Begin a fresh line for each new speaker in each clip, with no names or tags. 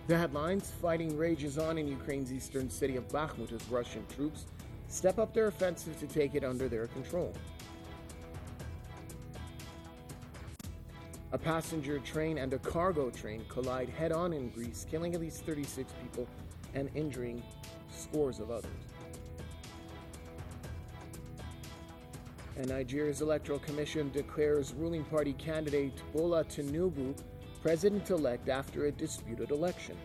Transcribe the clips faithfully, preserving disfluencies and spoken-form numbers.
The headlines: fighting rages on in Ukraine's eastern city of Bakhmut as Russian troops step up their offensive to take it under their control. A passenger train and a cargo train collide head-on in Greece, killing at least thirty-six people and injuring scores of others. And Nigeria's Electoral Commission declares ruling party candidate Bola Tinubu president-elect after a disputed election.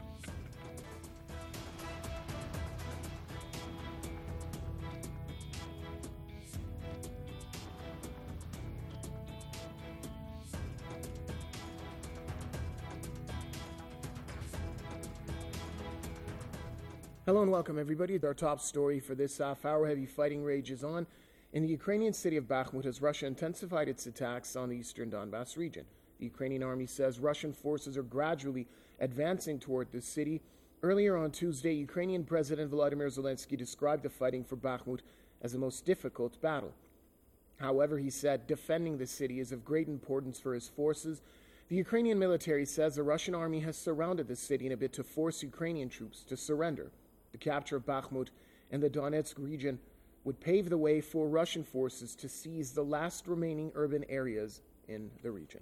Hello and welcome, everybody. Our top story for this half hour: heavy fighting rages on in the Ukrainian city of Bakhmut as Russia intensified its attacks on the eastern Donbass region. The Ukrainian army says Russian forces are gradually advancing toward the city. Earlier on Tuesday, Ukrainian President Volodymyr Zelensky described the fighting for Bakhmut as the most difficult battle. However, he said defending the city is of great importance for his forces. The Ukrainian military says the Russian army has surrounded the city in a bid to force Ukrainian troops to surrender. The capture of Bakhmut and the Donetsk region would pave the way for Russian forces to seize the last remaining urban areas in the region.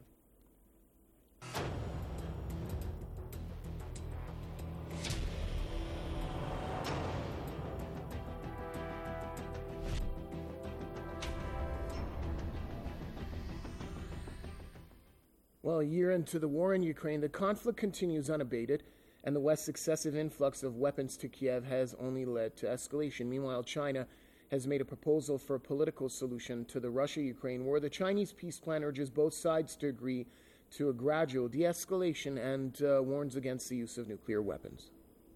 Well, a year into the war in Ukraine, the conflict continues unabated, and the West's excessive influx of weapons to Kiev has only led to escalation. Meanwhile, China has made a proposal for a political solution to the Russia-Ukraine war. The Chinese peace plan urges both sides to agree to a gradual de-escalation and uh, warns against the use of nuclear weapons.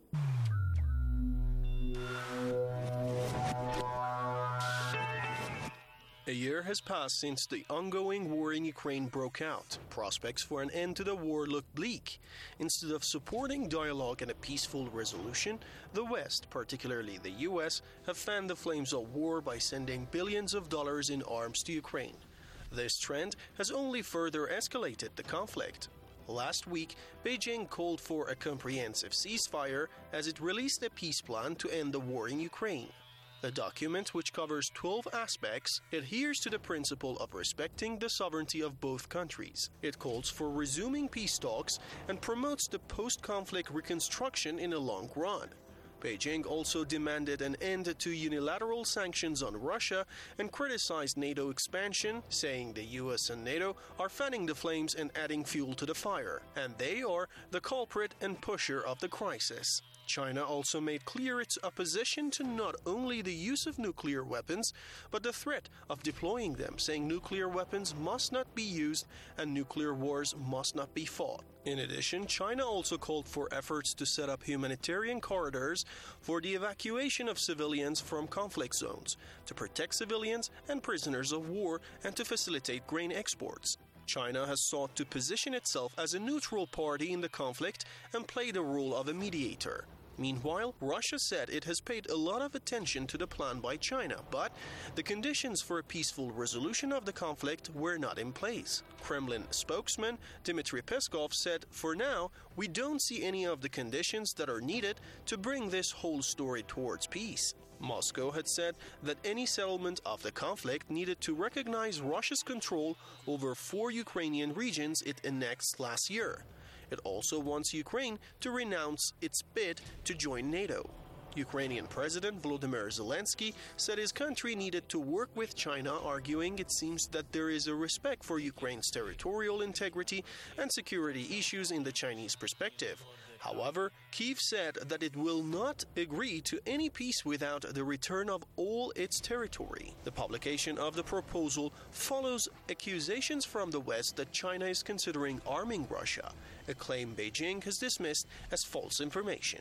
A year has passed since the ongoing war in Ukraine broke out. Prospects for an end to the war look bleak. Instead of supporting dialogue and a peaceful resolution, the West, particularly the U S, have fanned the flames of war by sending billions of dollars in arms to Ukraine. This trend has only further escalated the conflict. Last week, Beijing called for a comprehensive ceasefire as it released a peace plan to end the war in Ukraine. The document, which covers twelve aspects, adheres to the principle of respecting the sovereignty of both countries. It calls for resuming peace talks and promotes the post-conflict reconstruction in the long run. Beijing also demanded an end to unilateral sanctions on Russia and criticized NATO expansion, saying the U S and NATO are fanning the flames and adding fuel to the fire, and they are the culprit and pusher of the crisis. China also made clear its opposition to not only the use of nuclear weapons, but the threat of deploying them, saying nuclear weapons must not be used and nuclear wars must not be fought. In addition, China also called for efforts to set up humanitarian corridors for the evacuation of civilians from conflict zones, to protect civilians and prisoners of war, and to facilitate grain exports. China has sought to position itself as a neutral party in the conflict and play the role of a mediator. Meanwhile, Russia said it has paid a lot of attention to the plan by China, but the conditions for a peaceful resolution of the conflict were not in place. Kremlin spokesman Dmitry Peskov said, "For now, we don't see any of the conditions that are needed to bring this whole story towards peace." Moscow had said that any settlement of the conflict needed to recognize Russia's control over four Ukrainian regions it annexed last year. It also wants Ukraine to renounce its bid to join NATO. Ukrainian President Volodymyr Zelensky said his country needed to work with China, arguing it seems that there is a respect for Ukraine's territorial integrity and security issues in the Chinese perspective. However, Kyiv said that it will not agree to any peace without the return of all its territory. The publication of the proposal follows accusations from the West that China is considering arming Russia, a claim Beijing has dismissed as false information.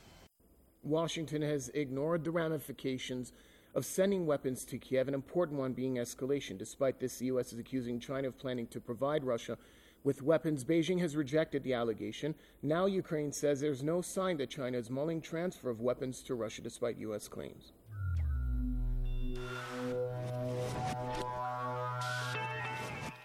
Washington has ignored the ramifications of sending weapons to Kiev, an important one being escalation. Despite this, the U S is accusing China of planning to provide Russia with weapons. Beijing has rejected the allegation. Now Ukraine says there's no sign that China is mulling transfer of weapons to Russia despite U S claims.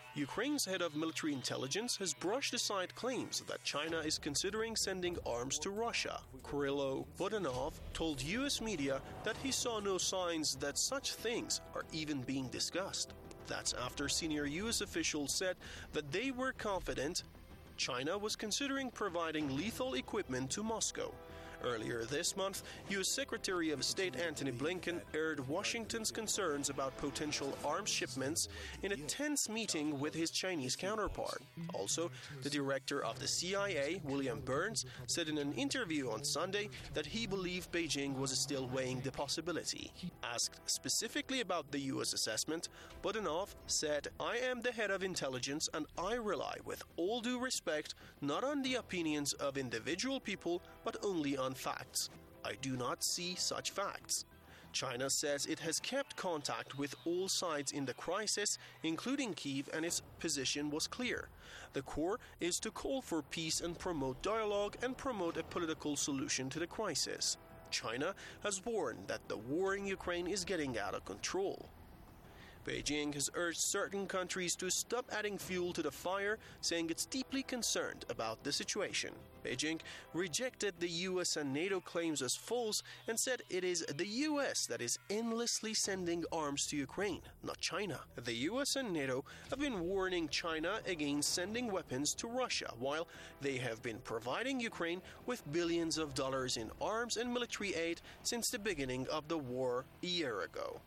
Ukraine's head of military intelligence has brushed aside claims that China is considering sending arms to Russia. Kyrylo Budanov told U S media that he saw no signs that such things are even being discussed. That's after senior U S officials said that they were confident China was considering providing lethal equipment to Moscow. Earlier this month, U S Secretary of State Antony Blinken aired Washington's concerns about potential arms shipments in a tense meeting with his Chinese counterpart. Also, the director of the C I A, William Burns, said in an interview on Sunday that he believed Beijing was still weighing the possibility. Asked specifically about the U S assessment, Budanov said, "I am the head of intelligence and I rely, with all due respect, not on the opinions of individual people, but only on facts. I do not see such facts." China says it has kept contact with all sides in the crisis, including Kyiv, and its position was clear. The core is to call for peace and promote dialogue and promote a political solution to the crisis. China has warned that the war in Ukraine is getting out of control. Beijing has urged certain countries to stop adding fuel to the fire, saying it's deeply concerned about the situation. Beijing rejected the U S and NATO claims as false and said it is the U S that is endlessly sending arms to Ukraine, not China. The U S and NATO have been warning China against sending weapons to Russia, while they have been providing Ukraine with billions of dollars in arms and military aid since the beginning of the war a year ago.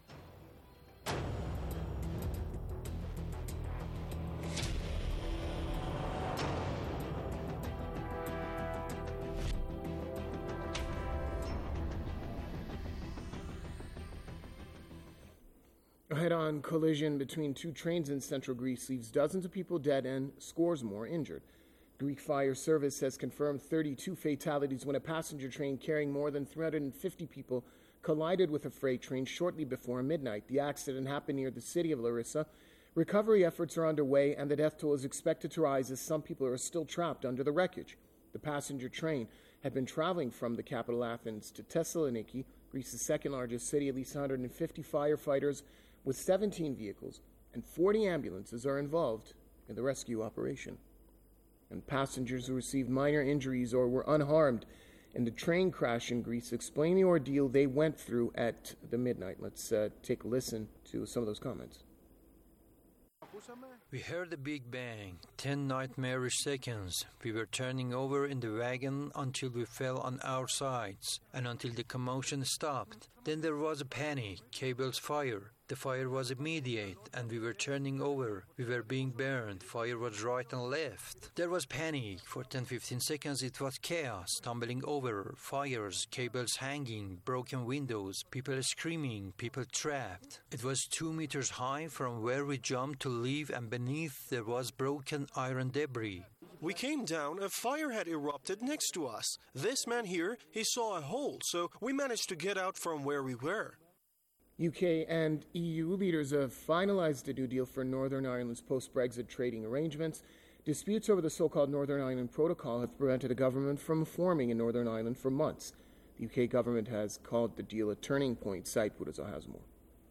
A head-on collision between two trains in central Greece leaves dozens of people dead and scores more injured. Greek Fire Service has confirmed thirty-two fatalities when a passenger train carrying more than three hundred fifty people collided with a freight train shortly before midnight. The accident happened near the city of Larissa. Recovery efforts are underway, and the death toll is expected to rise as some people are still trapped under the wreckage. The passenger train had been traveling from the capital Athens to Thessaloniki, Greece's second-largest city. At least one hundred fifty firefighters with seventeen vehicles and forty ambulances are involved in the rescue operation. And passengers who received minor injuries or were unharmed in the train crash in Greece explain the ordeal they went through at the midnight. Let's uh, take a listen to some of those comments.
We heard a big bang, ten nightmarish seconds. We were turning over in the wagon until we fell on our sides and until the commotion stopped. Then there was a panic, cables fire. The fire was immediate and we were turning over. We were being burned. Fire was right and left. There was panic. For ten to fifteen seconds it was chaos, tumbling over, fires, cables hanging, broken windows, people screaming, people trapped. It was two meters high from where we jumped to leave, and beneath there was broken iron debris.
We came down, a fire had erupted next to us. This man here, he saw a hole, so we managed to get out from where we were.
U K and E U leaders have finalized a new deal for Northern Ireland's post-Brexit trading arrangements. Disputes over the so-called Northern Ireland Protocol have prevented the government from forming in Northern Ireland for months. The U K government has called the deal a turning point. Saipur has more.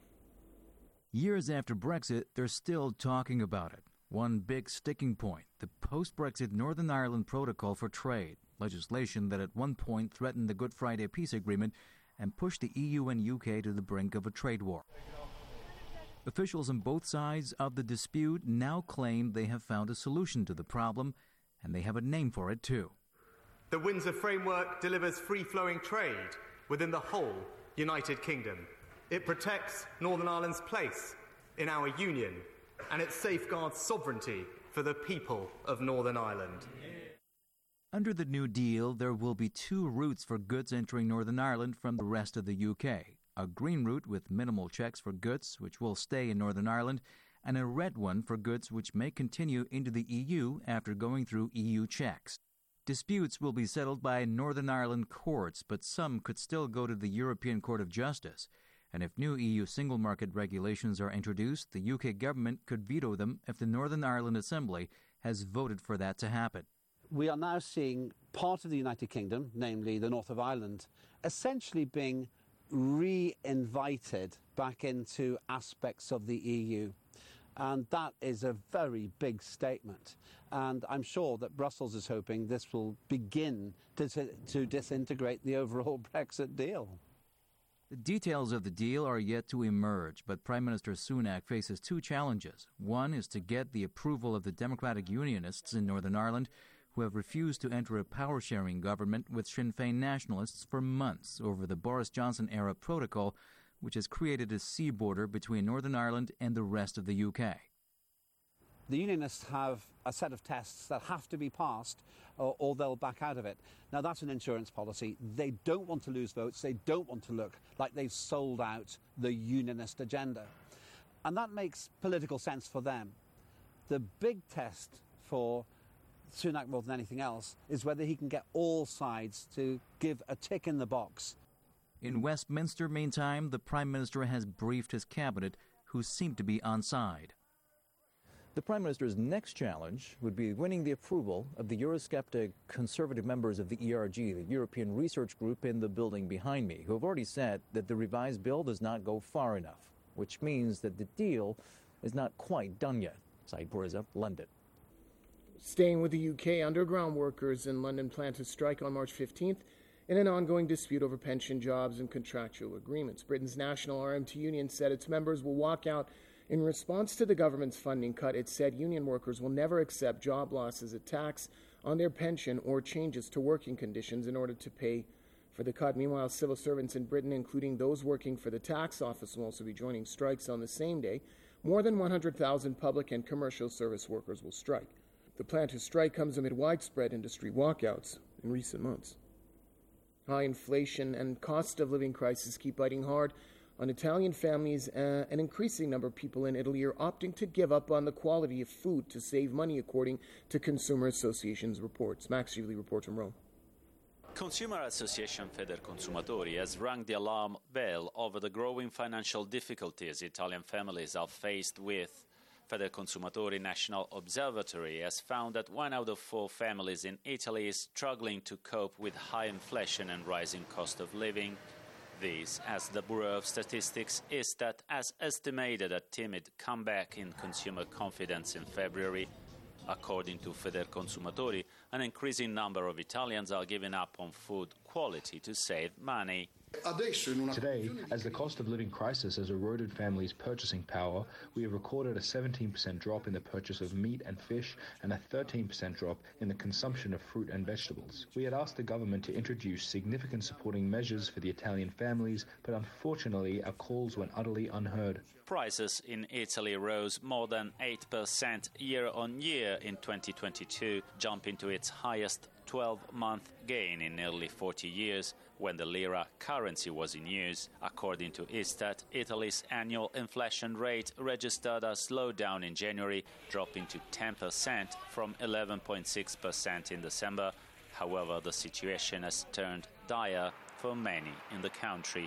Years after Brexit, they're still talking about it. One big sticking point, the post-Brexit Northern Ireland Protocol for Trade, legislation that at one point threatened the Good Friday Peace Agreement and pushed the E U and U K to the brink of a trade war. Officials on both sides of the dispute now claim they have found a solution to the problem, and they have a name for it too.
The Windsor Framework delivers free-flowing trade within the whole United Kingdom. It protects Northern Ireland's place in our union, and it safeguards sovereignty for the people of Northern Ireland.
Under the new deal, there will be two routes for goods entering Northern Ireland from the rest of the U K. A green route with minimal checks for goods which will stay in Northern Ireland, and a red one for goods which may continue into the E U after going through E U checks. Disputes will be settled by Northern Ireland courts, but some could still go to the European Court of Justice. And if new E U single market regulations are introduced, the U K government could veto them if the Northern Ireland Assembly has voted for that to happen.
We are now seeing part of the United Kingdom, namely the north of Ireland, essentially being re-invited back into aspects of the E U. And that is a very big statement. And I'm sure that Brussels is hoping this will begin to, to disintegrate the overall Brexit deal.
The details of the deal are yet to emerge, but Prime Minister Sunak faces two challenges. One is to get the approval of the Democratic Unionists in Northern Ireland, who have refused to enter a power-sharing government with Sinn Féin nationalists for months over the Boris Johnson-era protocol, which has created a sea border between Northern Ireland and the rest of the U K.
The Unionists have a set of tests that have to be passed or, or they'll back out of it. Now, that's an insurance policy. They don't want to lose votes. They don't want to look like they've sold out the Unionist agenda. And that makes political sense for them. The big test for Sunak, more than anything else, is whether he can get all sides to give a tick in the box.
In Westminster, meantime, the Prime Minister has briefed his cabinet, who seem to be on side.
The Prime Minister's next challenge would be winning the approval of the Eurosceptic Conservative members of the E R G, the European Research Group in the building behind me, who have already said that the revised bill does not go far enough, which means that the deal is not quite done yet. Saeed Pourreza, London.
Staying with the U K, underground workers in London plan to strike on March fifteenth in an ongoing dispute over pension, jobs, and contractual agreements. Britain's National R M T Union said its members will walk out in response to the government's funding cut. It said union workers will never accept job losses, a tax on their pension, or changes to working conditions in order to pay for the cut. Meanwhile, civil servants in Britain, including those working for the tax office, will also be joining strikes on the same day. More than one hundred thousand public and commercial service workers will strike. The plan to strike comes amid widespread industry walkouts in recent months. High inflation and cost of living crisis keep biting hard on Italian families. Uh, an increasing number of people in Italy are opting to give up on the quality of food to save money, according to Consumer Association's reports. Max Gigli reports from Rome.
Consumer Association Federconsumatori has rung the alarm bell over the growing financial difficulties Italian families are faced with. Federconsumatori National Observatory has found that one out of four families in Italy is struggling to cope with high inflation and rising cost of living. This, as the Bureau of Statistics Istat has estimated a timid comeback in consumer confidence in February. According to Federconsumatori, an increasing number of Italians are giving up on food quality to save money.
Today, as the cost of living crisis has eroded families' purchasing power, we have recorded a seventeen percent drop in the purchase of meat and fish and a thirteen percent drop in the consumption of fruit and vegetables. We had asked the government to introduce significant supporting measures for the Italian families, but unfortunately our calls went utterly unheard.
Prices in Italy rose more than eight percent year on year in twenty twenty-two, jumping to its highest twelve-month gain in nearly forty years, when the lira currency was in use. According to Istat, Italy's annual inflation rate registered a slowdown in January, dropping to ten percent from eleven point six percent in December. However, the situation has turned dire for many in the country.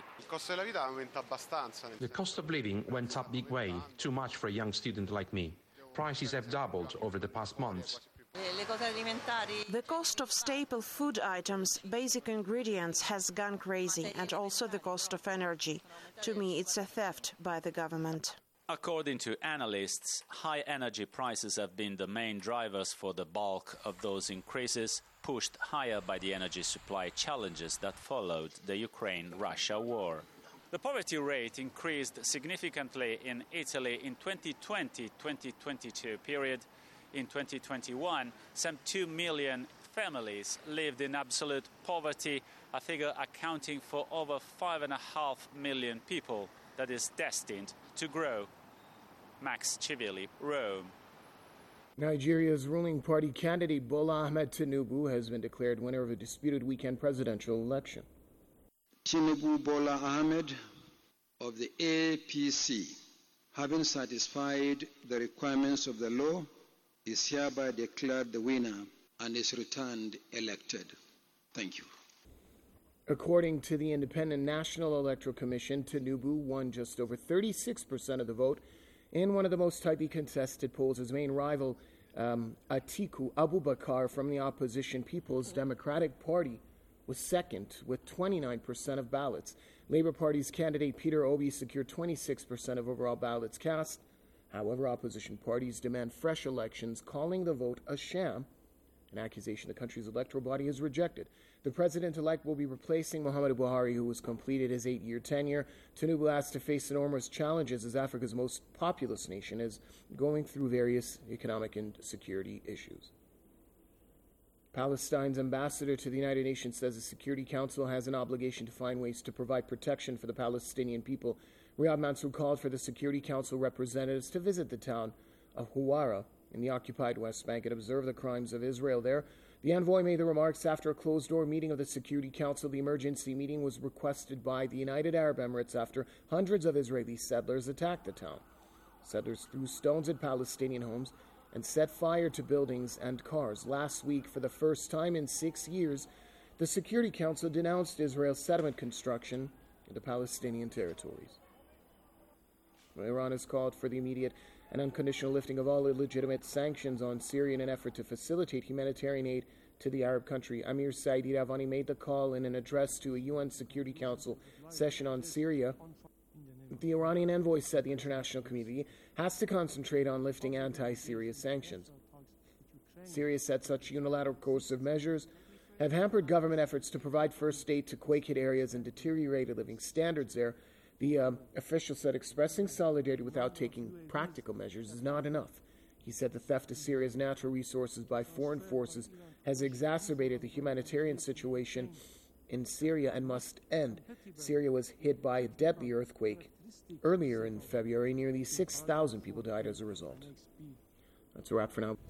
The cost of living went up big way, too much for a young student like me. Prices have doubled over the past months.
The cost of staple food items, basic ingredients, has gone crazy, and also the cost of energy. To me, it's a theft by the government.
According to analysts, high energy prices have been the main drivers for the bulk of those increases, pushed higher by the energy supply challenges that followed the Ukraine-Russia war. The poverty rate increased significantly in Italy in twenty twenty to twenty twenty-two period. In twenty twenty-one, some two million families lived in absolute poverty, a figure accounting for over five and a half million people that is destined to grow. Max Gigli, Rome.
Nigeria's ruling party candidate Bola Ahmed Tinubu has been declared winner of a disputed weekend presidential election.
Tinubu Bola Ahmed of the A P C, having satisfied the requirements of the law, is hereby declared the winner and is returned elected. Thank you.
According to the Independent National Electoral Commission, Tinubu won just over thirty-six percent of the vote in one of the most tightly contested polls. His main rival, um, Atiku Abubakar from the opposition People's Democratic Party, was second with twenty-nine percent of ballots. Labour Party's candidate Peter Obi secured twenty-six percent of overall ballots cast. However, opposition parties demand fresh elections, calling the vote a sham, an accusation the country's electoral body has rejected. The president-elect will be replacing Muhammadu Buhari, who has completed his eight-year tenure. Tinubu has to face enormous challenges as Africa's most populous nation is going through various economic and security issues. Palestine's ambassador to the United Nations says the Security Council has an obligation to find ways to provide protection for the Palestinian people. Riyad Mansour called for the Security Council representatives to visit the town of Huwara in the occupied West Bank and observe the crimes of Israel there. The envoy made the remarks after a closed-door meeting of the Security Council. The emergency meeting was requested by the United Arab Emirates after hundreds of Israeli settlers attacked the town. Settlers threw stones at Palestinian homes and set fire to buildings and cars. Last week, for the first time in six years, the Security Council denounced Israel's settlement construction in the Palestinian territories. Iran has called for the immediate and unconditional lifting of all illegitimate sanctions on Syria in an effort to facilitate humanitarian aid to the Arab country. Amir Saidi Ravani made the call in an address to a U N Security Council session on Syria. The Iranian envoy said the international community has to concentrate on lifting anti-Syria sanctions. Syria said such unilateral coercive measures have hampered government efforts to provide first aid to quake-hit areas and deteriorated living standards there. The um, official said expressing solidarity without taking practical measures is not enough. He said the theft of Syria's natural resources by foreign forces has exacerbated the humanitarian situation in Syria and must end. Syria was hit by a deadly earthquake earlier in February. Nearly six thousand people died as a result. That's a wrap for now.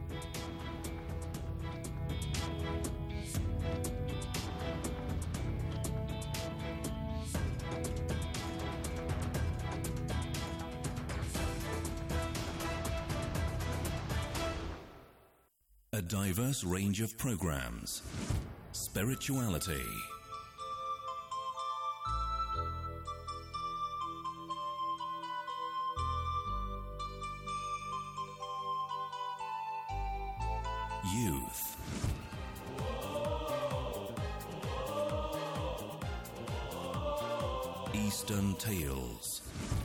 A diverse range of programs. Spirituality. Youth. Eastern Tales.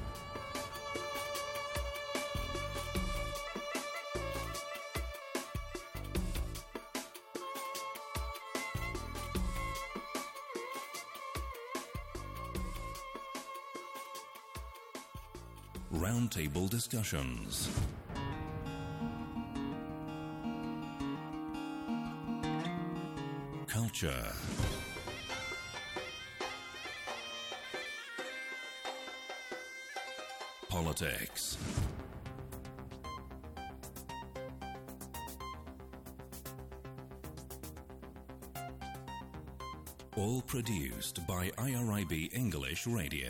Roundtable discussions. Culture. Politics. All produced by I R I B English Radio.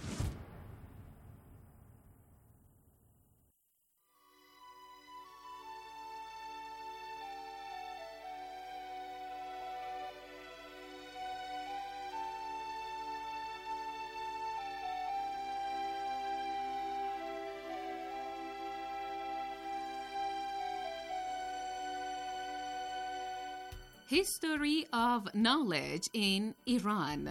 History of knowledge in Iran.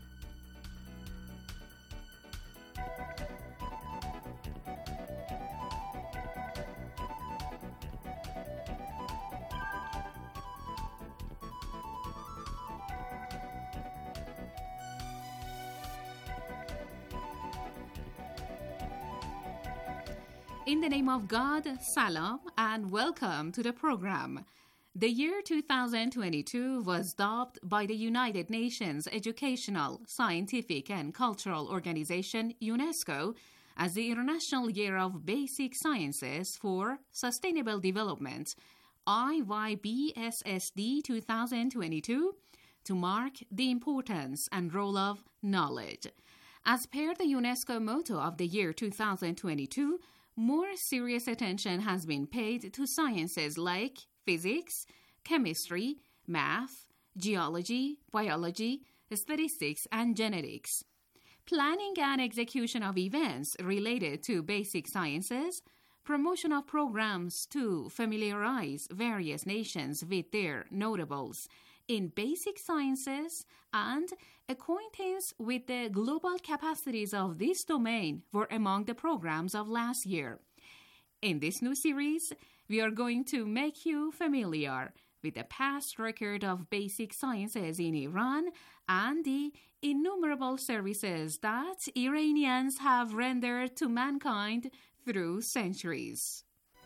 In the name of God, salam, and welcome to the program. The year two thousand twenty-two was dubbed by the United Nations Educational, Scientific and Cultural Organization, UNESCO, as the International Year of Basic Sciences for Sustainable Development, I Y B S S D twenty twenty-two, to mark the importance and role of knowledge. As per the UNESCO motto of the year two thousand twenty-two, more serious attention has been paid to sciences like physics, chemistry, math, geology, biology, statistics, and genetics. Planning and execution of events related to basic sciences, promotion of programs to familiarize various nations with their notables in basic sciences, and acquaintance with the global capacities of this domain were among the programs of last year. In this new series, we are going to make you familiar with the past record of basic sciences in Iran and the innumerable services that Iranians have rendered to mankind through centuries.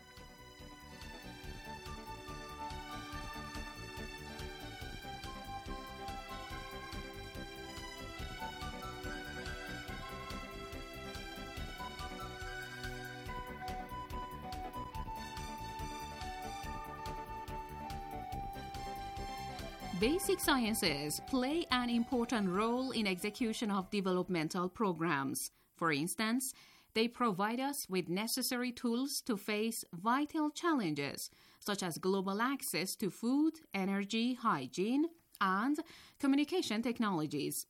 Basic sciences play an important role in execution of developmental programs. For instance, they provide us with necessary tools to face vital challenges, such as global access to food, energy, hygiene, and communication technologies.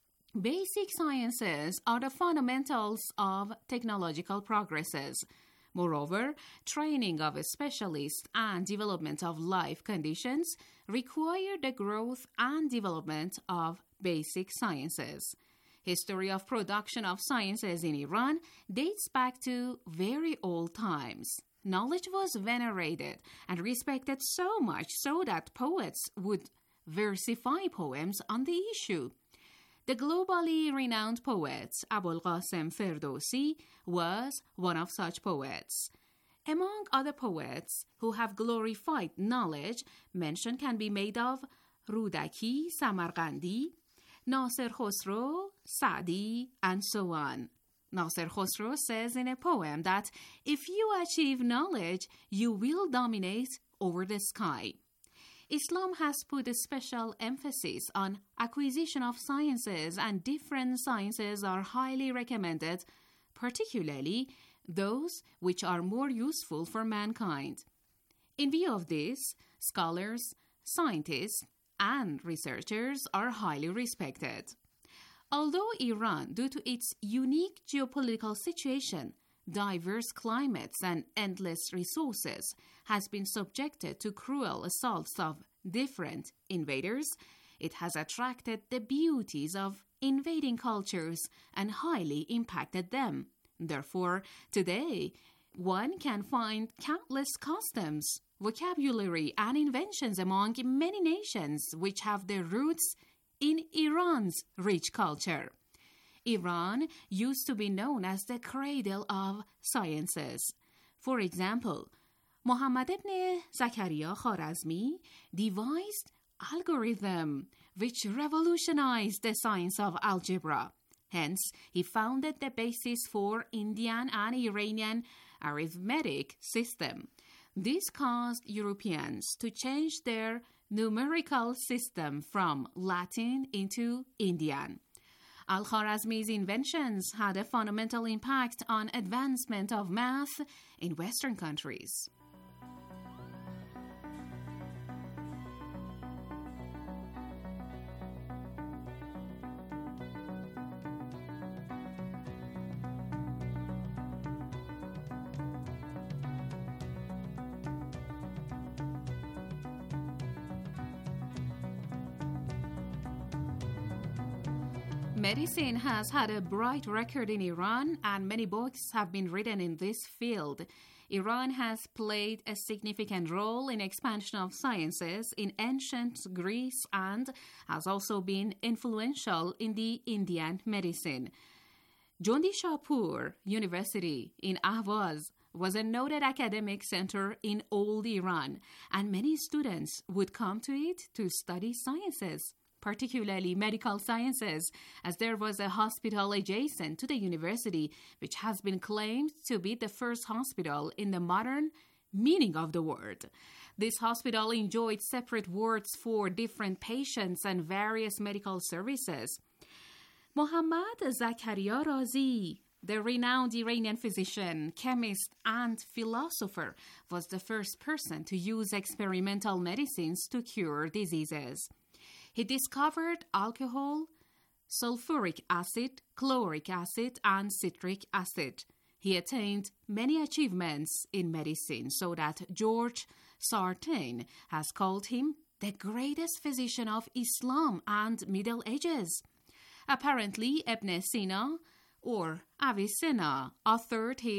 Basic sciences are the fundamentals of technological progresses. Moreover, training of a specialist and development of life conditions require the growth and development of basic sciences. History of production of sciences in Iran dates back to very old times. Knowledge was venerated and respected so much so that poets would versify poems on the issue. The globally renowned poet Abul Qasim Ferdowsi was one of such poets. Among other poets who have glorified knowledge, mention can be made of Rudaki, Samarkandi, Nasir Khosrow, Sa'di, and so on. Nasir Khosrow says in a poem that if you achieve knowledge, you will dominate over the sky. Islam has put a special emphasis on acquisition of sciences, and different sciences are highly recommended, particularly those which are more useful for mankind. In view of this, scholars, scientists, and researchers are highly respected. Although Iran, due to its unique geopolitical situation, diverse climates, and endless resources, has been subjected to cruel assaults of different invaders, it has attracted the beauties of invading cultures and highly impacted them. Therefore, today, one can find countless customs, vocabulary, and inventions among many nations which have their roots in Iran's rich culture. Iran used to be known as the cradle of sciences. For example, Muhammad ibn Zakaria Khwarazmi devised algorithm which revolutionized the science of algebra. Hence, he founded the basis for Indian and Iranian arithmetic system. This caused Europeans to change their numerical system from Latin into Indian. Al-Khwarazmi's inventions had a fundamental impact on advancement of math in Western countries. Medicine has had a bright record in Iran, and many books have been written in this field. Iran has played a significant role in expansion of sciences in ancient Greece and has also been influential in the Indian medicine. Jondi Shahpur University in Ahvaz was a noted academic center in old Iran, and many students would come to it to study sciences, particularly medical sciences, as there was a hospital adjacent to the university which has been claimed to be the first hospital in the modern meaning of the word. This hospital enjoyed separate wards for different patients and various medical services. Mohammad Zakaria Razi, the renowned Iranian physician, chemist, and philosopher, was the first person to use experimental medicines to cure diseases. He discovered alcohol, sulfuric acid, chloric acid, and citric acid. He attained many achievements in medicine, so that George Sartain has called him the greatest physician of Islam and Middle Ages. Apparently, Ibn Sina, or Avicenna, authored his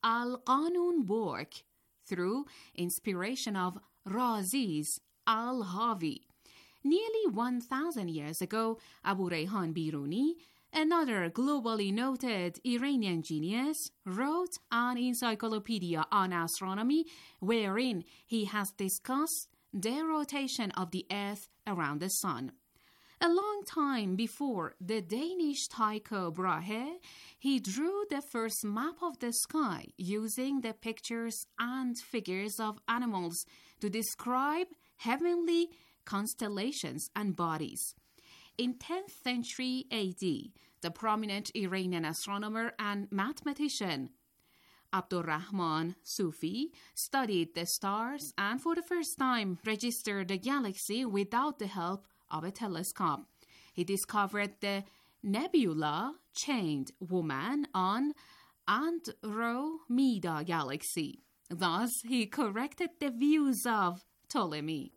Al-Qanun work through inspiration of Razi's Al-Havi. Nearly one thousand years ago, Abu Rayhan Biruni, another globally noted Iranian genius, wrote an encyclopedia on astronomy wherein he has discussed the rotation of the Earth around the Sun. A long time before the Danish Tycho Brahe, he drew the first map of the sky using the pictures and figures of animals to describe heavenly constellations and bodies. In tenth century A D, the prominent Iranian astronomer and mathematician Abdurrahman Sufi studied the stars and for the first time registered the galaxy without the help of a telescope. He discovered the nebula Chained Woman on Andromeda galaxy. Thus, he corrected the views of Ptolemy.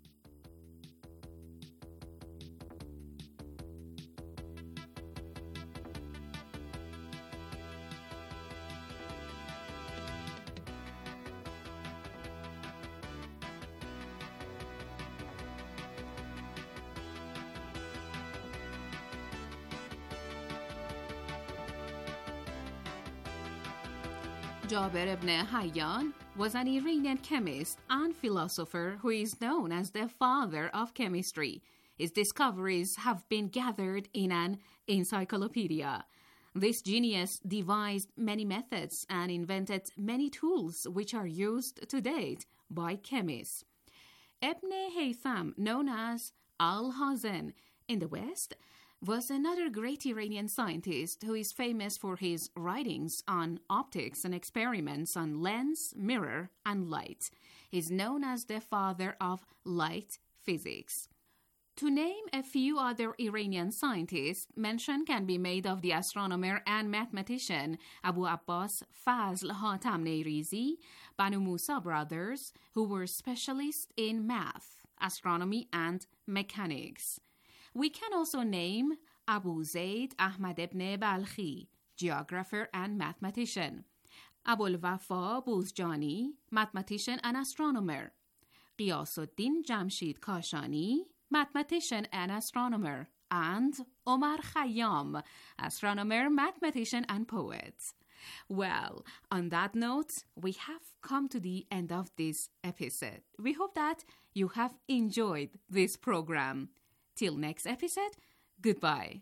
Jaber ibn Hayyan was an Iranian chemist and philosopher who is known as the father of chemistry. His discoveries have been gathered in an encyclopedia. This genius devised many methods and invented many tools which are used to date by chemists. Ibn Haytham, known as Al-Hazen in the West, was another great Iranian scientist who is famous for his writings on optics and experiments on lens, mirror, and light. He is known as the father of light physics. To name a few other Iranian scientists, mention can be made of the astronomer and mathematician Abu Abbas Fazl Hatamnerizi, Banu Musa brothers, who were specialists in math, astronomy, and mechanics. We can also name Abu Zayd Ahmad ibn Balkhi, geographer and mathematician, Abul Wafa Buzjani, mathematician and astronomer, Qiyasuddin Jamshid Kashani, mathematician and astronomer, and Omar Khayyam, astronomer, mathematician, and poet. Well, on that note, we have come to the end of this episode. We hope that you have enjoyed this program. Till next episode, goodbye.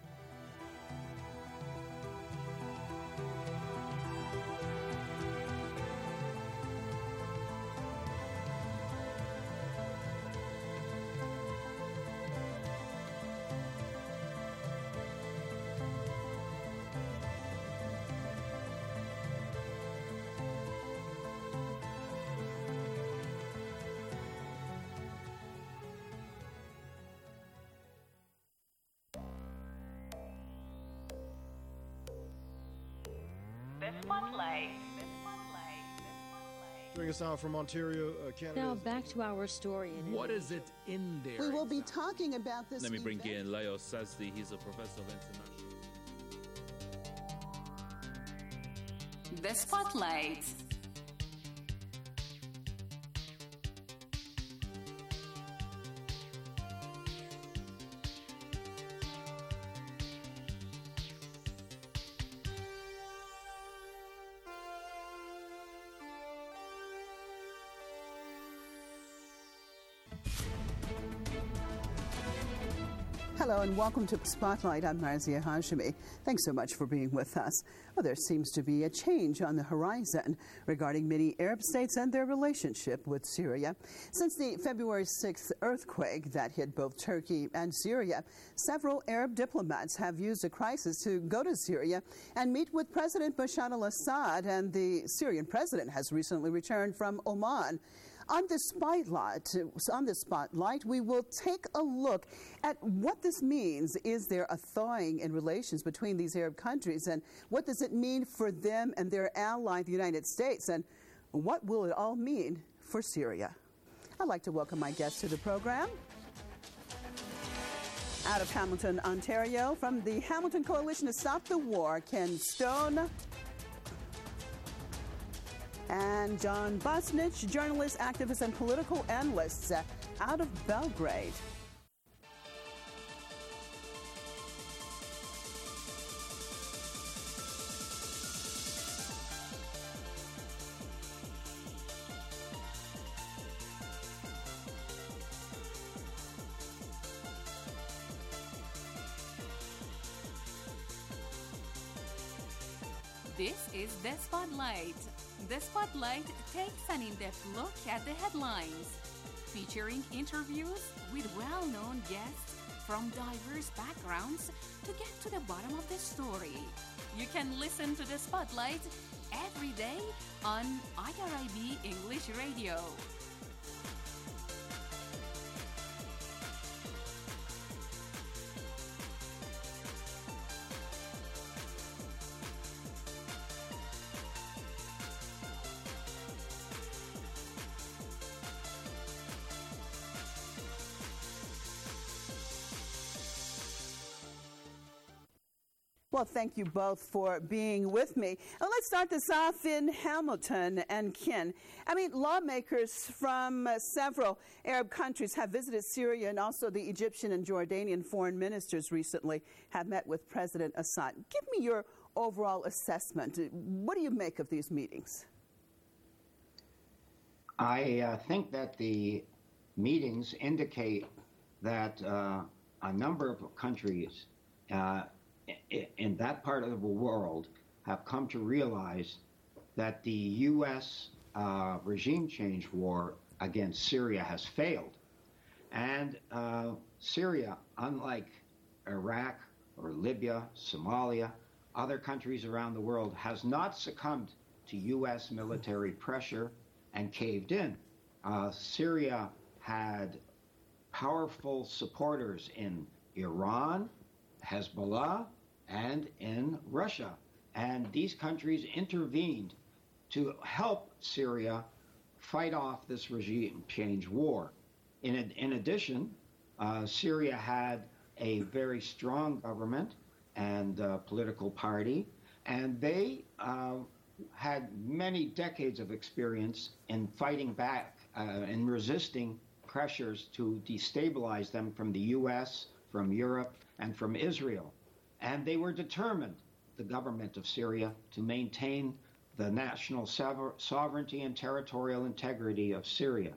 Spotlight.
Doing a sound from Ontario, uh, Canada.
Now back to our story. In
what is it in there?
We will be talking about this.
Let me bring in Leo Sazdi. He's a professor of international.
The Spotlight.
Hello and welcome to Spotlight. I'm Marzia Hashimi. Thanks so much for being with us. Well, there seems to be a change on the horizon regarding many Arab states and their relationship with Syria. Since the February sixth earthquake that hit both Turkey and Syria, several Arab diplomats have used the crisis to go to Syria and meet with President Bashar al-Assad, and the Syrian president has recently returned from Oman. On the spotlight, on the spotlight, we will take a look at what this means. Is there a thawing in relations between these Arab countries, and what does it mean for them and their ally, the United States, and what will it all mean for Syria? I'd like to welcome my guest to the program. Out of Hamilton, Ontario, from the Hamilton Coalition to Stop the War, Ken Stone. And John Bosnich, journalist, activist, and political analyst uh, out of Belgrade.
This is The Spotlight. The Spotlight takes an in-depth look at the headlines, featuring interviews with well-known guests from diverse backgrounds to get to the bottom of the story. You can listen to The Spotlight every day on I R I B English Radio.
Well, thank you both for being with me. Now, let's start this off in Hamilton and Ken. I mean, lawmakers from uh, several Arab countries have visited Syria, and also the Egyptian and Jordanian foreign ministers recently have met with President Assad. Give me your overall assessment. What do you make of these meetings?
I uh, think that the meetings indicate that uh, a number of countries uh, in that part of the world have come to realize that the U S uh, regime change war against Syria has failed. And uh, Syria, unlike Iraq or Libya, Somalia, other countries around the world, has not succumbed to U S military pressure and caved in. Uh, Syria had powerful supporters in Iran, Hezbollah, and in Russia. And these countries intervened to help Syria fight off this regime change war. In, in addition, uh, Syria had a very strong government and uh, political party, and they uh, had many decades of experience in fighting back uh, and resisting pressures to destabilize them from the U S, from Europe, and from Israel. And they were determined, the government of Syria, to maintain the national sover- sovereignty and territorial integrity of Syria.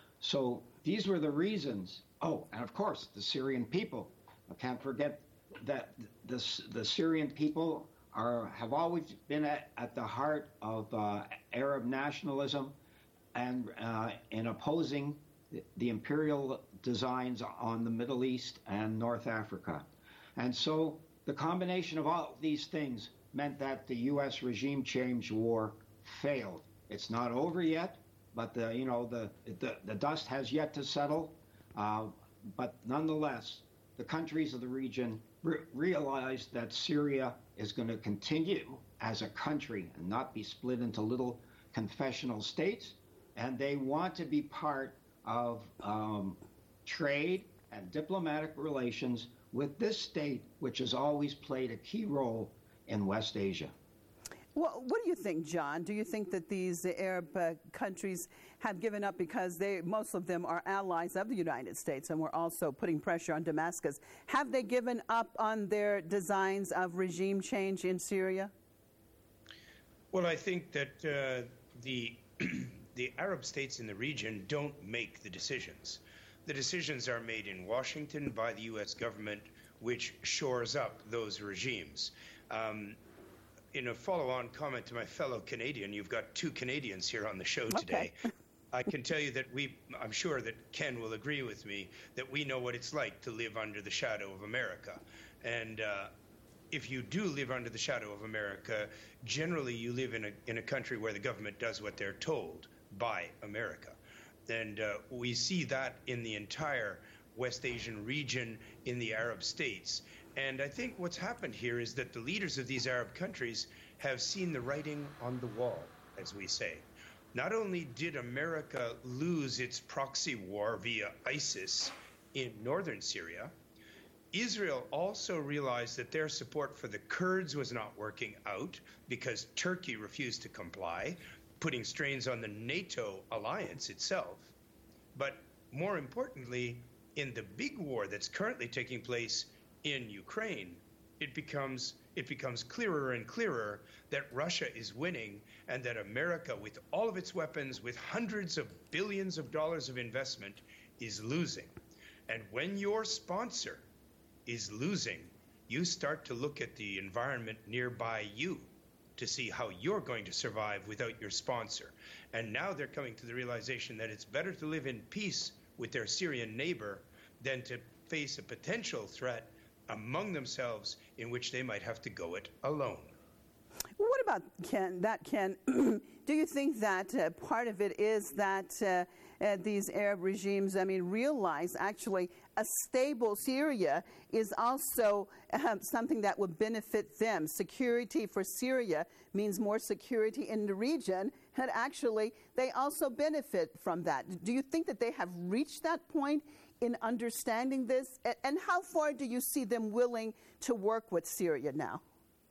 So these were the reasons. Oh, and of course, the Syrian people. I can't forget that the, the Syrian people are have always been at, at the heart of uh, Arab nationalism and uh, in opposing the, the imperial designs on the Middle East and North Africa. And so the combination of all these things meant that the U S regime change war failed. It's not over yet, but the you know the the, the dust has yet to settle. Uh, but nonetheless, the countries of the region re- realized that Syria is going to continue as a country and not be split into little confessional states, and they want to be part of um, trade and diplomatic relations with this state, which has always played a key role in West Asia.
Well, what do you think, John? Do you think that these Arab uh, countries have given up because they, most of them are allies of the United States and we're also putting pressure on Damascus? Have they given up on their designs of regime change in Syria?
Well, I think that uh, the the Arab states in the region don't make the decisions. The decisions are made in Washington by the U S government, which shores up those regimes. Um, in a follow-on comment to my fellow Canadian, you've got two Canadians here on the show today. Okay. I can tell you that we, I'm sure that Ken will agree with me, that we know what it's like to live under the shadow of America. And uh, if you do live under the shadow of America, generally you live in a, in a country where the government does what they're told by America. And uh, we see that in the entire West Asian region, in the Arab states. And I think what's happened here is that the leaders of these Arab countries have seen the writing on the wall, as we say. Not only did America lose its proxy war via ISIS in northern Syria, Israel also realized that their support for the Kurds was not working out because Turkey refused to comply. putting strains on the NATO alliance itself. But more importantly, in the big war that's currently taking place in Ukraine, it becomes it becomes clearer and clearer that Russia is winning and that America, with all of its weapons, with hundreds of billions of dollars of investment, is losing. And when your sponsor is losing, you start to look at the environment nearby you to see how you're going to survive without your sponsor. And now they're coming to the realization that it's better to live in peace with their Syrian neighbor than to face a potential threat among themselves in which they might have to go it alone.
Well, what about Ken? That Ken, do you think that uh, part of it is that uh, uh, these Arab regimes, I mean, realize actually a stable Syria is also uh, something that would benefit them? Security for Syria means more security in the region, and actually they also benefit from that. Do you think that they have reached that point in understanding this? And how far do you see them willing to work with Syria now?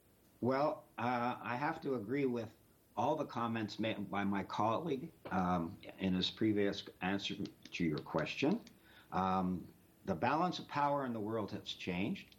Well, uh, I have to agree with all the comments made by my colleague um, in his previous answer to your question. Um, the balance of power in the world has changed.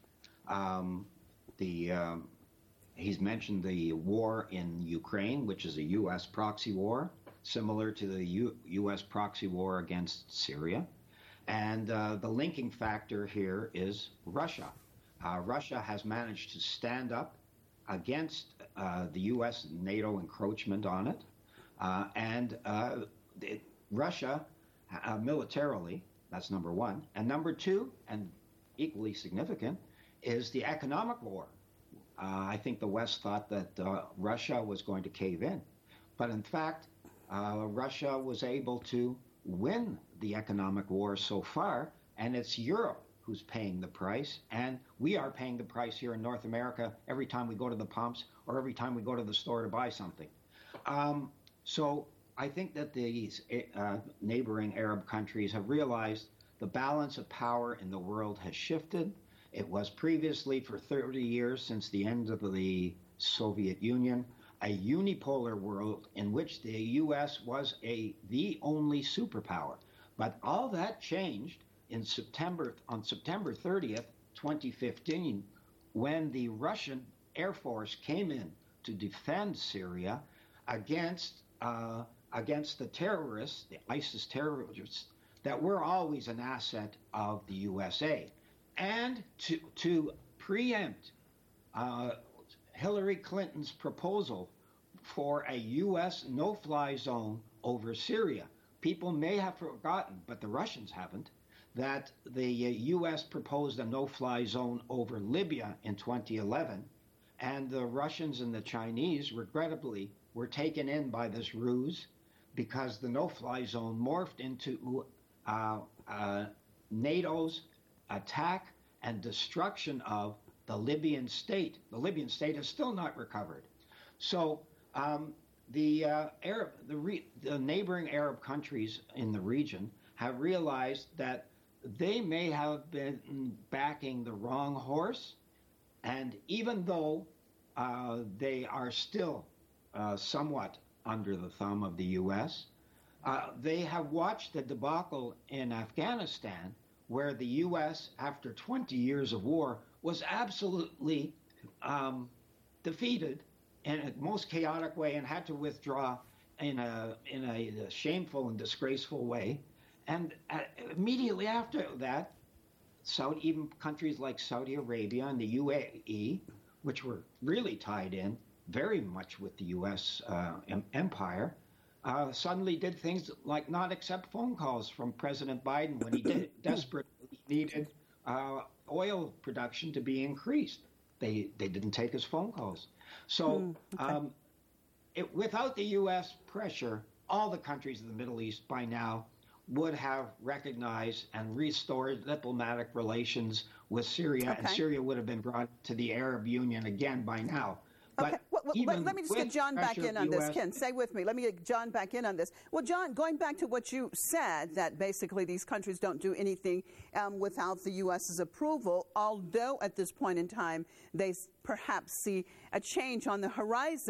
Um, the um, he's mentioned the war in Ukraine, which is a U S proxy war, similar to the U- U.S. proxy war against Syria. And uh, the linking factor here is Russia. Uh, Russia has managed to stand up against uh, the U S NATO encroachment on it. Uh, and uh, it, Russia, uh, militarily, that's number one. And number two, and equally significant, is the economic war. Uh, I think the West thought that uh, Russia was going to cave in. But in fact, uh, Russia was able to win the economic war so far, and it's Europe who's paying the price, and we are paying the price here in North America every time we go to the pumps or every time we go to the store to buy something. Um, so I think that these uh, neighboring Arab countries have realized the balance of power in the world has shifted. It was previously for thirty years, since the end of the Soviet Union, a unipolar world in which the U S was a the only superpower. But all that changed in September, on September thirtieth, twenty fifteen, when the Russian Air Force came in to defend Syria against uh, against the terrorists, the ISIS terrorists, that were always an asset of the U S A. And to, to preempt uh, Hillary Clinton's proposal for a U S no-fly zone over Syria. People may have forgotten, but the Russians haven't, that the U S proposed a no-fly zone over Libya in twenty eleven, and the Russians and the Chinese, regrettably, were taken in by this ruse because the no-fly zone morphed into uh, uh, NATO's attack and destruction of the Libyan state. The Libyan state has still not recovered. So um, the, uh, Arab, the, re- the neighboring Arab countries in the region have realized that they may have been backing the wrong horse, and even though uh, they are still uh, somewhat under the thumb of the U S, uh, they have watched the debacle in Afghanistan, where the U S, after twenty years of war, was absolutely um, defeated in a most chaotic way and had to withdraw in a in a, a shameful and disgraceful way. And uh, immediately after that, Saudi, even countries like Saudi Arabia and the U A E, which were really tied in very much with the U S uh, em- empire, uh, suddenly did things like not accept phone calls from President Biden when he did, desperately needed uh, oil production to be increased. They they didn't take his phone calls. So mm, okay. um, it, without the U S pressure, all the countries of the Middle East by now would have recognized and restored diplomatic relations with Syria, okay. and Syria would have been brought to the Arab Union again by now.
Okay, well, well, let, let me just get John back in on this. Ken, stay with me. Let me get John back in on this. Well, John, going back to what you said, that basically these countries don't do anything um, without the U S's approval, although at this point in time they perhaps see a change on the horizon.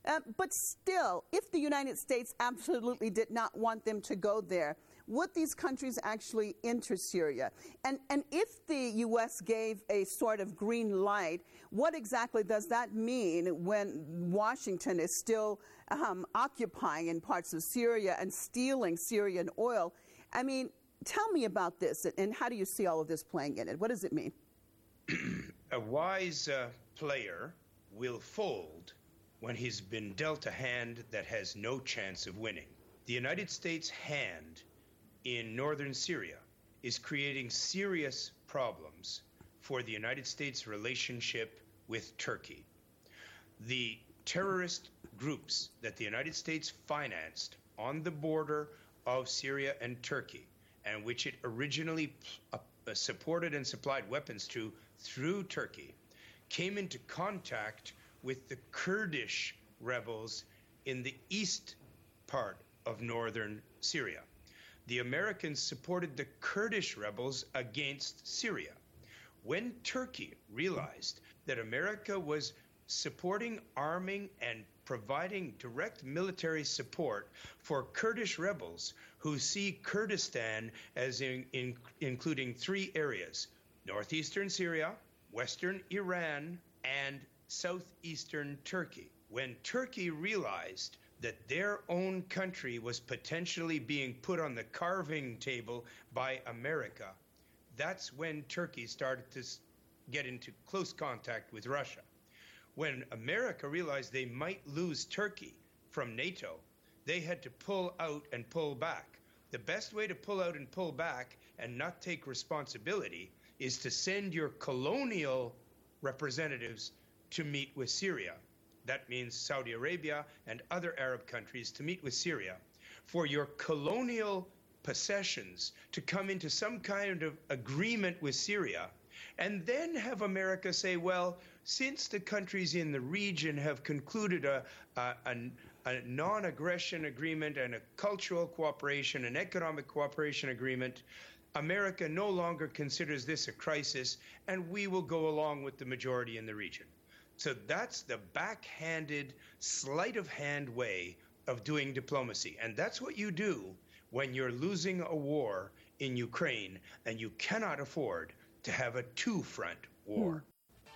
Uh, but still, if the United States absolutely did not want them to go there, would these countries actually enter Syria? And, and if the U S gave a sort of green light, what exactly does that mean when Washington is still um, occupying in parts of Syria and stealing Syrian oil? I mean, tell me about this, and how do you see all of this playing in it? What does it mean?
A wise uh, player will fold when he's been dealt a hand that has no chance of winning. The United States' hand in northern Syria is creating serious problems for the United States' relationship with Turkey. The terrorist groups that the United States financed on the border of Syria and Turkey, and which it originally uh, supported and supplied weapons to through Turkey, came into contact with the Kurdish rebels in the east part of northern Syria. The Americans supported the Kurdish rebels against Syria. When Turkey realized that America was supporting, arming, and providing direct military support for Kurdish rebels who see Kurdistan as in, in, including three areas: northeastern Syria, western Iran, and southeastern Turkey. When Turkey realized that their own country was potentially being put on the carving table by America, that's when Turkey started to get into close contact with Russia. When America realized they might lose Turkey from NATO, they had to pull out and pull back. The best way to pull out and pull back and not take responsibility is to send your colonial representatives to meet with Syria. That means Saudi Arabia and other Arab countries to meet with Syria for your colonial possessions to come into some kind of agreement with Syria, and then have America say, well, since the countries in the region have concluded a, a, a, a non-aggression agreement and a cultural cooperation and economic cooperation agreement, America no longer considers this a crisis, and we will go along with the majority in the region. So that's the backhanded, sleight of hand way of doing diplomacy. And that's what you do when you're losing a war in Ukraine, and you cannot afford to have a two-front war. Hmm.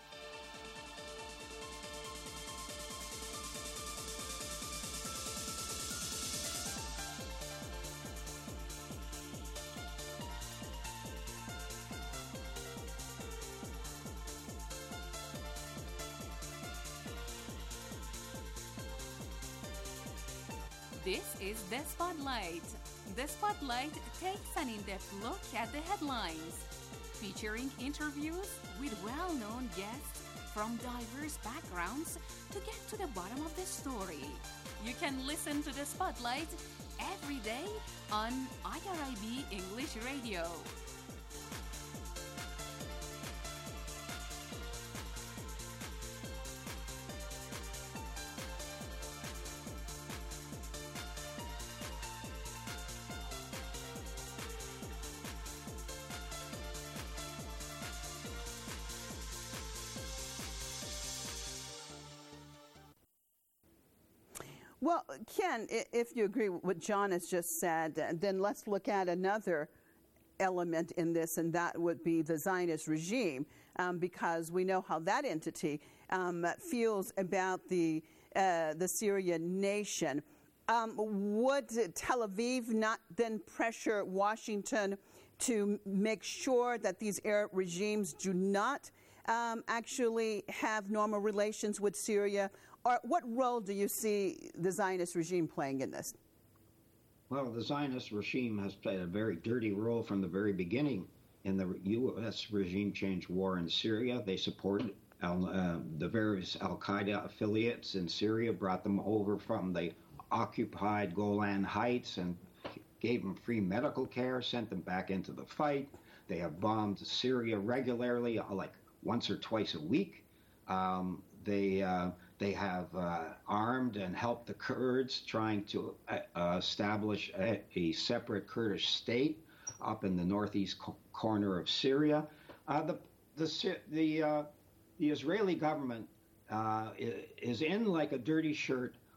This is The Spotlight. The Spotlight takes an in-depth look at the headlines, featuring interviews with well-known guests from diverse backgrounds to get to the bottom of the story. You can listen to The Spotlight every day on I R I B English Radio.
Well, Ken, if you agree with what John has just said, then let's look at another element in this, and that would be the Zionist regime, um, because we know how that entity um, feels about the uh, the Syrian nation. Um, would Tel Aviv not then pressure Washington to make sure that these Arab regimes do not um, actually have normal relations with Syria? Or what role do you see the Zionist regime playing in this?
Well, the Zionist regime has played a very dirty role from the very beginning in the U S regime change war in Syria. They supported al, uh, the various al-Qaeda affiliates in Syria, brought them over from the occupied Golan Heights and gave them free medical care, sent them back into the fight. They have bombed Syria regularly, like once or twice a week. Um, they... Uh, They have uh, armed and helped the Kurds trying to uh, establish a, a separate Kurdish state up in the northeast co- corner of Syria. Uh, the the the, uh, the Israeli government uh, is in like a dirty shirt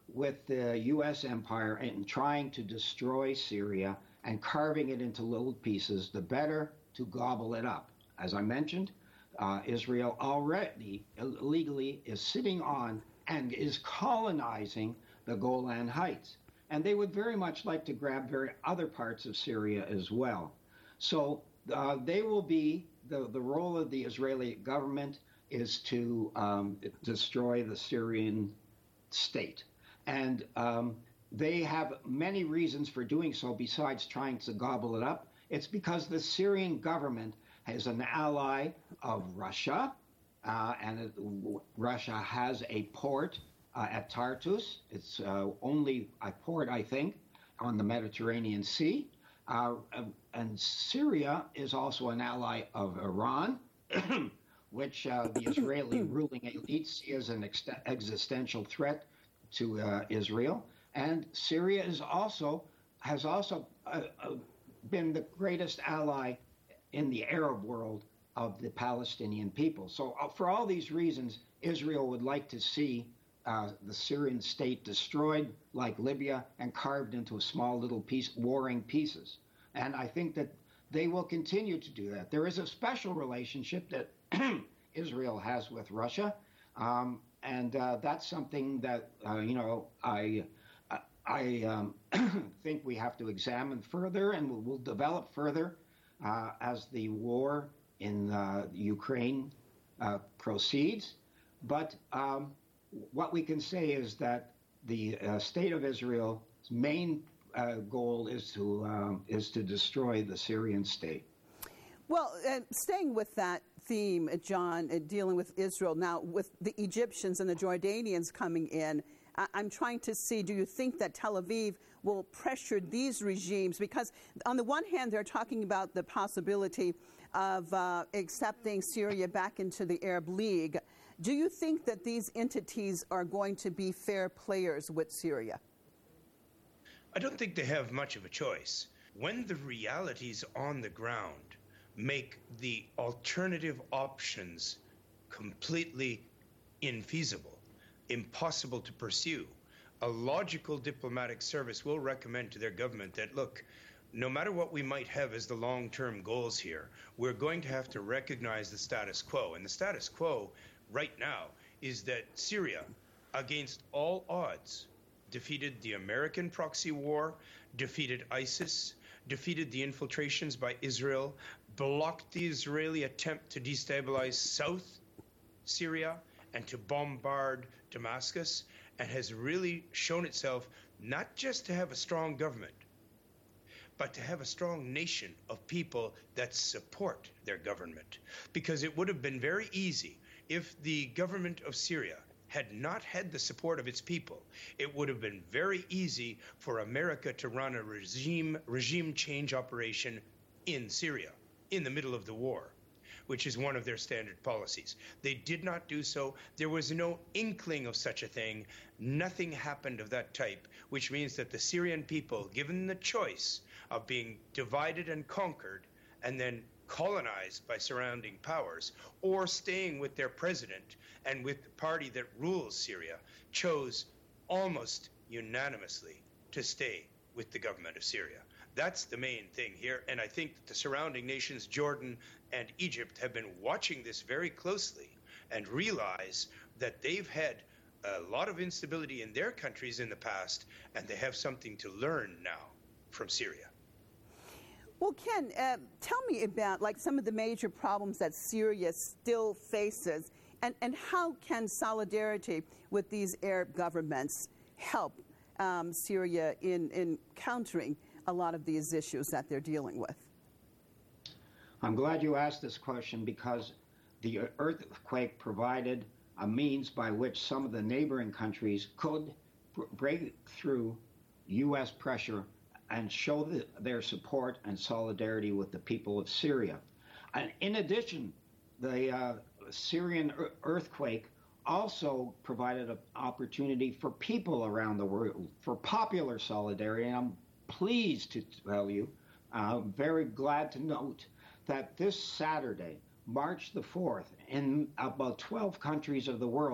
with the U S empire in trying to destroy Syria and carving it into little pieces, the better to gobble it up. As I mentioned, uh, Israel already illegally is sitting on and is colonizing the Golan Heights. And they would very much like to grab very other parts of Syria as well. So uh, they will be, the, the role of the Israeli government is to um, destroy the Syrian state. And um, they have many reasons for doing so besides trying to gobble it up. It's because the Syrian government is an ally of Russia, uh, and it, Russia has a port uh, at Tartus. It's uh, only a port, I think, on the Mediterranean Sea. Uh, and Syria is also an ally of Iran, which uh, the Israeli ruling elite see as an ex- existential threat to uh, Israel. And Syria is also has also uh, uh, been the greatest ally in the Arab world of the Palestinian people. So uh, for all these reasons, Israel would like to see uh, the Syrian state destroyed like Libya and carved into small little piece, warring pieces. And I think that they will continue to do that. There is a special relationship that Israel has with Russia, um, and uh, that's something that, uh, you know, I... I um, think we have to examine further, and we'll, we'll develop further uh, as the war in uh, Ukraine uh, proceeds. But um, what we can say is that the uh, state of Israel's main uh, goal is to um, is to destroy the Syrian state.
Well, uh, staying with that theme, John, uh, dealing with Israel now, with the Egyptians and the Jordanians coming in, I'm trying to see, do you think that Tel Aviv will pressure these regimes? Because on the one hand, they're talking about the possibility of uh, accepting Syria back into the Arab League. Do you think that these entities are going to be fair players with Syria?
I don't think they have much of a choice. When the realities on the ground make the alternative options completely infeasible, impossible to pursue, a logical diplomatic service will recommend to their government that, look, no matter what we might have as the long-term goals here, we're going to have to recognize the status quo. And the status quo right now is that Syria, against all odds, defeated the American proxy war, defeated ISIS, defeated the infiltrations by Israel, blocked the Israeli attempt to destabilize South Syria and to bombard Damascus, and has really shown itself not just to have a strong government, but to have a strong nation of people that support their government. Because it would have been very easy if the government of Syria had not had the support of its people. It would have been very easy for America to run a regime regime change operation in Syria in the middle of the war, which is one of their standard policies. They did not do so. There was no inkling of such a thing. Nothing happened of that type, which means that the Syrian people, given the choice of being divided and conquered and then colonized by surrounding powers, or staying with their president and with the party that rules Syria, chose almost unanimously to stay with the government of Syria. That's the main thing here, and I think that the surrounding nations, Jordan and Egypt, have been watching this very closely and realize that they've had a lot of instability in their countries in the past, and they have something to learn now from Syria.
Well, Ken, uh, tell me about like some of the major problems that Syria still faces, and, and how can solidarity with these Arab governments help um, Syria in, in countering a lot of these issues that they're dealing with?
I'm glad you asked this question, because the earthquake provided a means by which some of the neighboring countries could break through U S pressure and show the, their support and solidarity with the people of Syria. And in addition, the uh, Syrian earthquake also provided an opportunity for people around the world for popular solidarity. And I'm pleased to tell you, uh, very glad to note that this Saturday, March the fourth, in about twelve countries of the world,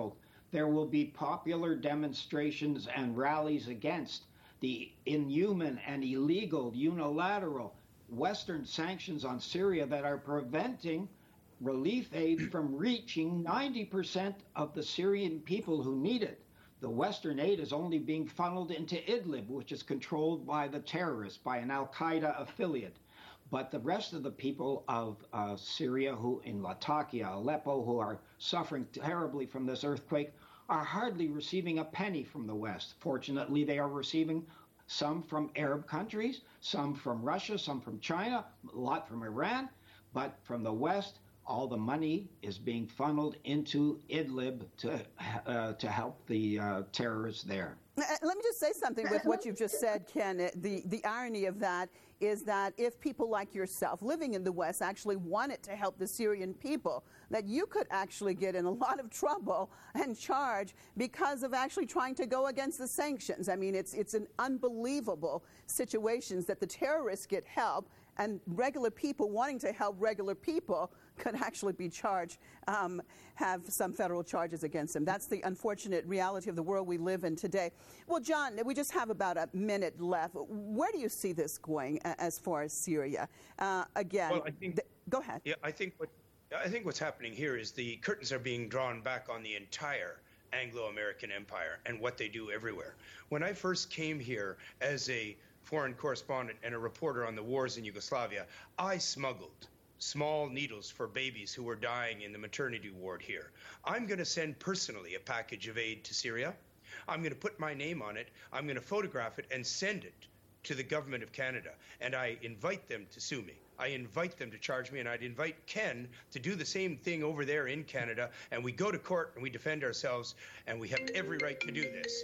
there will be popular demonstrations and rallies against the inhuman and illegal unilateral Western sanctions on Syria that are preventing relief aid from reaching ninety percent of the Syrian people who need it. The Western aid is only being funneled into Idlib, which is controlled by the terrorists, by an al-Qaeda affiliate. But the rest of the people of uh, Syria who in Latakia, Aleppo, who are suffering terribly from this earthquake, are hardly receiving a penny from the West. Fortunately, they are receiving some from Arab countries, some from Russia, some from China, a lot from Iran, but from the West, all the money is being funneled into Idlib to uh, to help the uh, terrorists there.
Let me just say something with what you've just said, Ken. The, the irony of that is that if people like yourself living in the West actually wanted to help the Syrian people, that you could actually get in a lot of trouble and charge because of actually trying to go against the sanctions. I mean, it's, it's an unbelievable situations that the terrorists get help and regular people wanting to help regular people could actually be charged, um, have some federal charges against them. That's the unfortunate reality of the world we live in today. Well, John, we just have about a minute left. Where do you see this going as far as Syria? Uh, again,
well, I think,
th- go ahead.
Yeah, I think what I think what's happening here is the curtains are being drawn back on the entire Anglo-American empire and what they do everywhere. When I first came here as a foreign correspondent and a reporter on the wars in Yugoslavia, I smuggled small needles for babies who were dying in the maternity ward here. I'm going to send personally a package of aid to Syria. I'm going to put my name on it. I'm going to photograph it and send it to the government of Canada. And I invite them to sue me. I invite them to charge me, and I'd invite Ken to do the same thing over there in Canada. And we go to court and we defend ourselves, and we have every right to do this.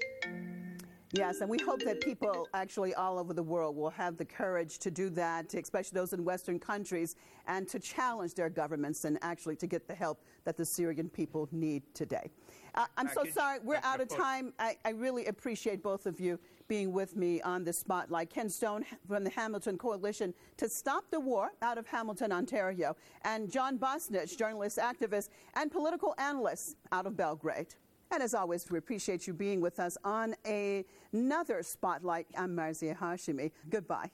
Yes, and we hope that people actually all over the world will have the courage to do that, especially those in Western countries, and to challenge their governments and actually to get the help that the Syrian people need today. Uh, I'm so sorry, we're out of time. I, I really appreciate both of you being with me on the spotlight. Ken Stone from the Hamilton Coalition to Stop the War out of Hamilton, Ontario, and John Bosnich, journalist, activist, and political analyst out of Belgrade. And as always, we appreciate you being with us on a, another Spotlight. I'm Marzia Hashimi. Goodbye.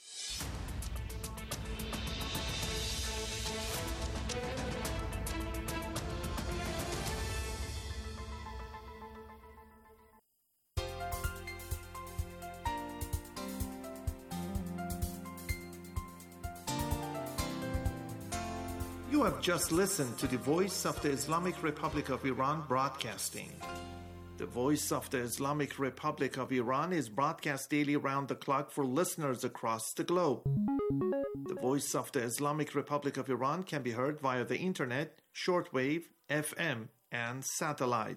You have just listened to the Voice of the Islamic Republic of Iran broadcasting. The Voice of the Islamic Republic of Iran is broadcast daily round the clock for listeners across the globe. The Voice of the Islamic Republic of Iran can be heard via the internet, shortwave, F M, and satellite.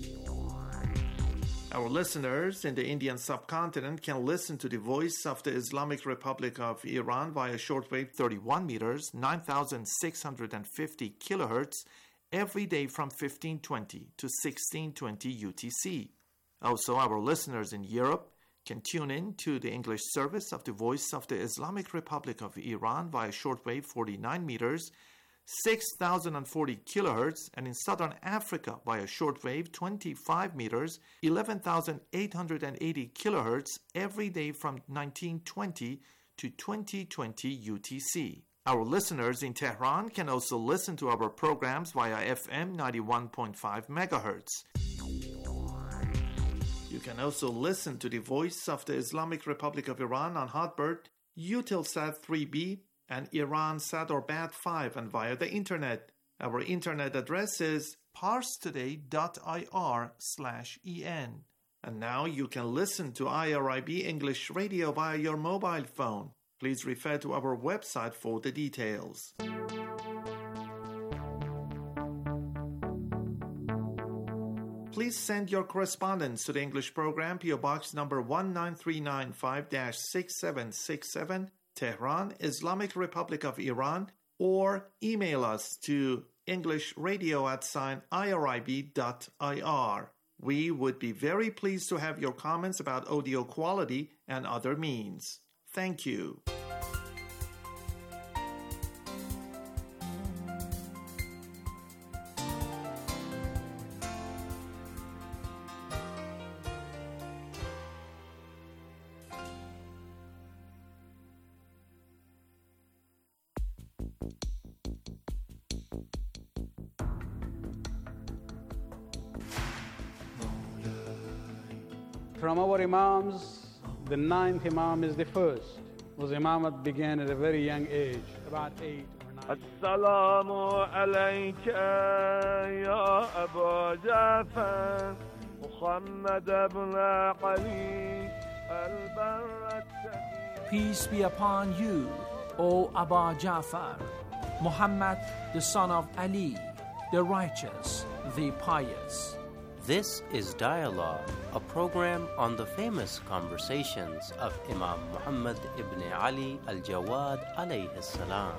Our listeners in the Indian subcontinent can listen to the Voice of the Islamic Republic of Iran via shortwave thirty-one meters, nine thousand six hundred fifty kilohertz, every day from fifteen twenty to sixteen twenty U T C. Also, our listeners in Europe can tune in to the English service of the Voice of the Islamic Republic of Iran via shortwave forty-nine meters, six thousand forty kilohertz, and in Southern Africa via shortwave twenty-five meters, eleven thousand eight hundred eighty kilohertz, every day from nineteen twenty to twenty twenty U T C. Our listeners in Tehran can also listen to our programs via F M ninety-one point five megahertz. You can also listen to the Voice of the Islamic Republic of Iran on Hotbird, Eutelsat three B, and Iran Sat or Bat five, and via the internet. Our internet address is parstoday.ir slash en. And now you can listen to I R I B English Radio via your mobile phone. Please refer to our website for the details. Please send your correspondence to the English program, P O Box number one nine three nine five six seven six seven, Tehran, Islamic Republic of Iran, or email us to englishradio at sign irib dot ir. We would be very pleased to have your comments about audio quality and other means. Thank you.
From our Imams, the ninth Imam is the first. Was Imam that began at a very young age, about eight or nine.
السلام عليك يا أبا جعفر محمد بن علي البر.
Peace be upon you, O Aba Ja'far, Muhammad the son of Ali, the righteous, the pious.
This is Dialogue, a program on the famous conversations of Imam Muhammad ibn Ali al-Jawad alayhi salam.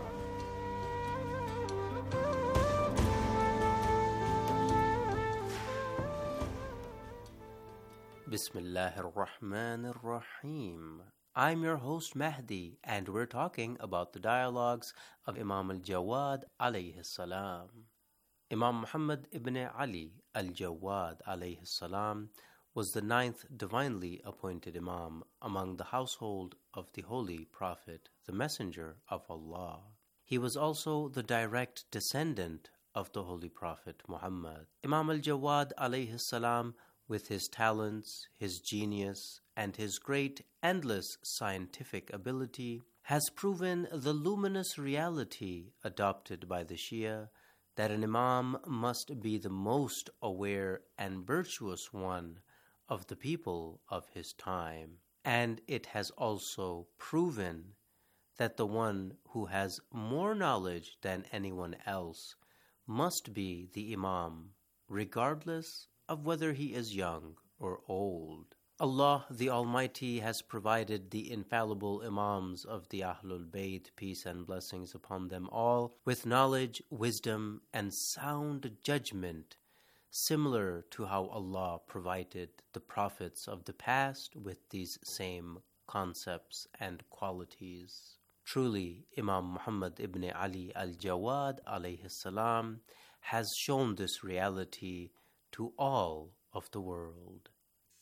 Bismillahir Rahmanir Rahim. I'm your host Mahdi, and we're talking about the dialogues of Imam al-Jawad alayhi salam. Imam Muhammad ibn Ali al-Jawad alayhi salam was the ninth divinely appointed Imam among the household of the Holy Prophet, the Messenger of Allah. He was also the direct descendant of the Holy Prophet Muhammad. Imam al-Jawad alayhi salam, with his talents, his genius, and his great endless scientific ability, has proven the luminous reality adopted by the Shia that an Imam must be the most aware and virtuous one of the people of his time. And it has also proven that the one who has more knowledge than anyone else must be the Imam, regardless of whether he is young or old. Allah the Almighty has provided the infallible Imams of the Ahlul Bayt, peace and blessings upon them all, with knowledge, wisdom, and sound judgment, similar to how Allah provided the prophets of the past with these same concepts and qualities. Truly, Imam Muhammad ibn Ali al-Jawad alayhi salam has shown this reality to all of the world.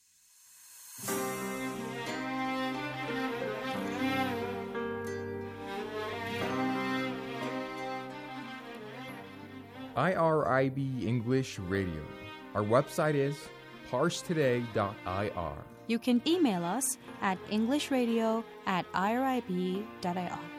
I R I B English Radio. Our website is parse today dot I R.
You can email us at englishradio at I R I B dot I R.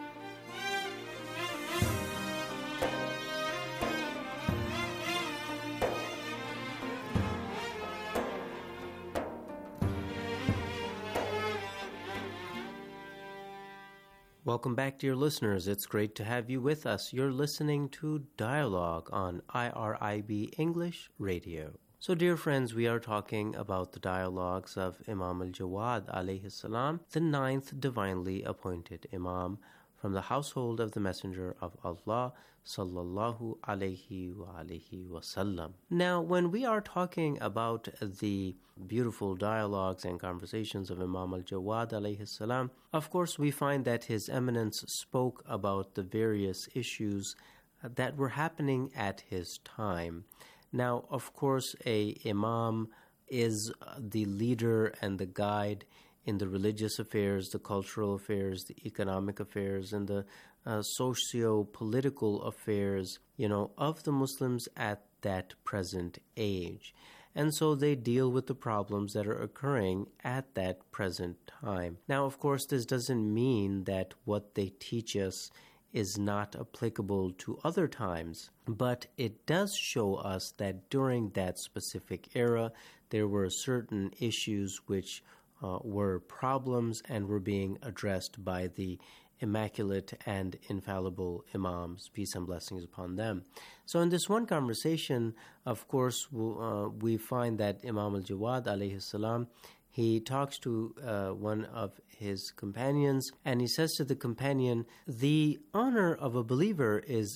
Welcome back, dear listeners. It's great to have you with us. You're listening to Dialogue on I R I B English Radio. So, dear friends, we are talking about the dialogues of Imam al-Jawad alayhi salam, the ninth divinely appointed Imam from the household of the Messenger of Allah sallallahu alayhi wa alihi wasallam. Now, when we are talking about the beautiful dialogues and conversations of Imam al-Jawad alayhi salam, of course we find that His Eminence spoke about the various issues that were happening at his time. Now, of course, a imam is the leader and the guide in the religious affairs, the cultural affairs, the economic affairs, and the uh, socio-political affairs, you know, of the Muslims at that present age. And so they deal with the problems that are occurring at that present time. Now, of course, this doesn't mean that what they teach us is not applicable to other times, but it does show us that during that specific era, there were certain issues which uh, were problems and were being addressed by the immaculate and infallible Imams, peace and blessings upon them. So in this one conversation, of course, uh, we find that Imam al-Jawad alayhi salam, he talks to uh, one of his companions, and he says to the companion, "The honor of a believer is